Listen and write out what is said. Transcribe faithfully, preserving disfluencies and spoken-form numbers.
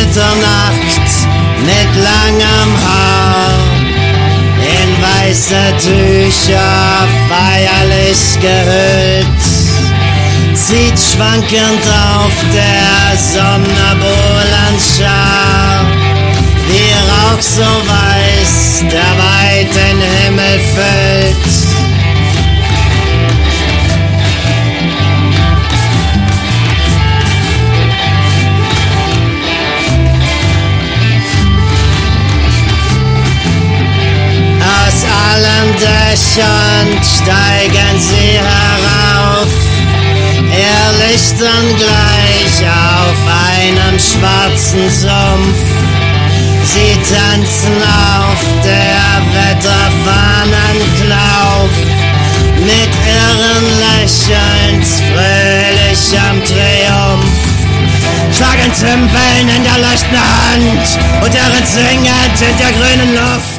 Mitternacht mit langem Haar, in weiße Tücher feierlich gehüllt, zieht schwankend auf der Somnambulanschar, wie Rauch so weiß, der weit den Himmel füllt. Aus allen Dächern steigen sie herauf, erlichtern gleich auf einem schwarzen Sumpf. Sie tanzen auf der Wetterfahnenklauf, mit irren Lächelns fröhlichem Triumph. Schlagen Zimbeln in der leuchtenden Hand und irren singend in der grünen Luft.